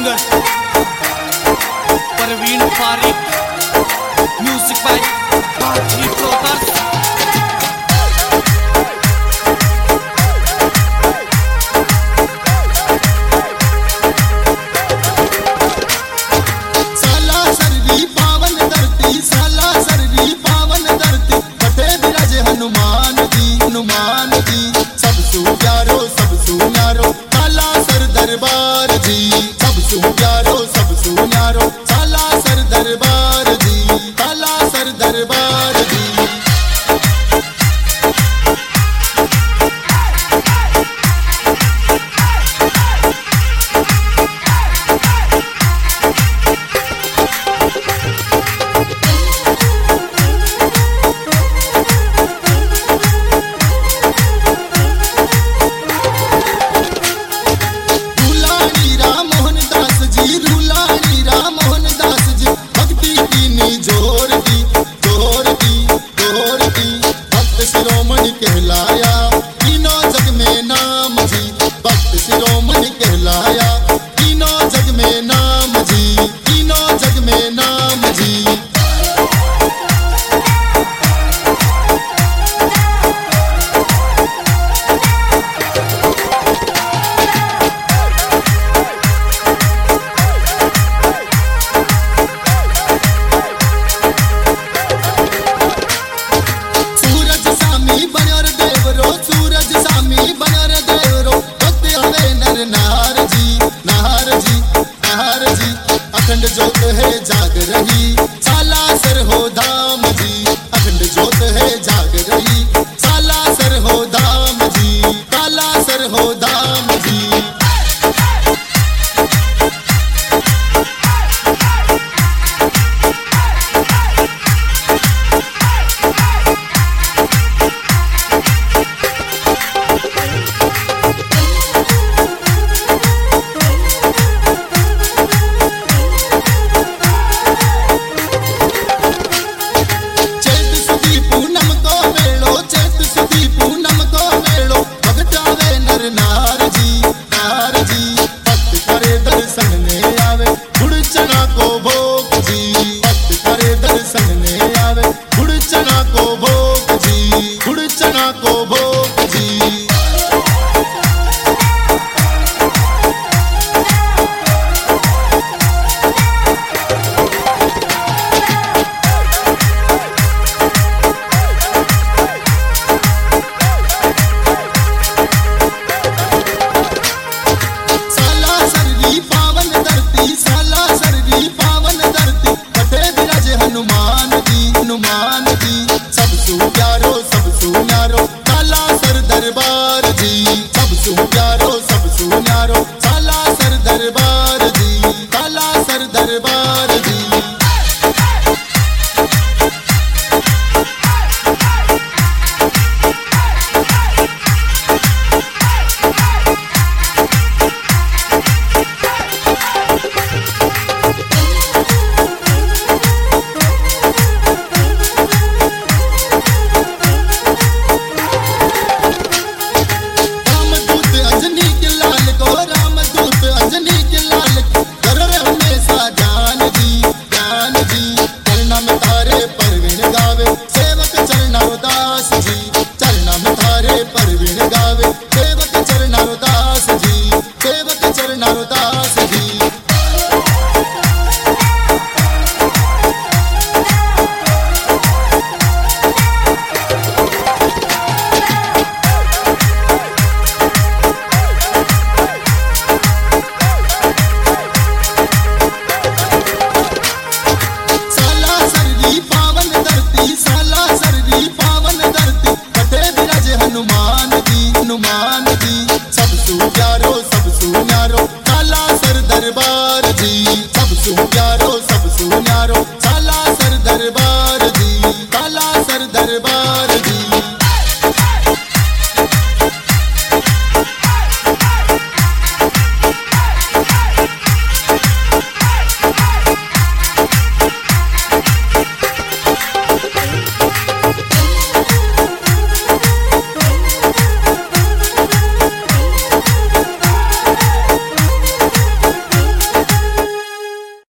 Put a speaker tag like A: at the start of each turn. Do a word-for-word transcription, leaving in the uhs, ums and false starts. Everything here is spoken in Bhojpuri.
A: Singer Parveen Farik, music by Baji brothers.
B: साला सरवी पावन धरती, साला सरवी पावन धरती, कटे विराजे हनुमान जी, हनुमान जी। सब सु प्यारो सब सु न्यारो साला सर दरबार जी, सब सु प्यारो सब सु न्यारो साला सर दरबार जी, साला सर दरबार जी। शिरोमणि कहलाया तीनों जग में नाम जी, भक्त शिरोमणि कहलाया तीनों जग में नाम जी, तीनों जग में नाम जी। अखंड ज्योत है जाग रही साला सर हो धाम जी, अखंड ज्योत है जाग रही साला सर हो धाम जी, साला सर हो धाम जी। हनुमान जी सब सु प्यारो सब सु न्यारो साला सर दरबार जी।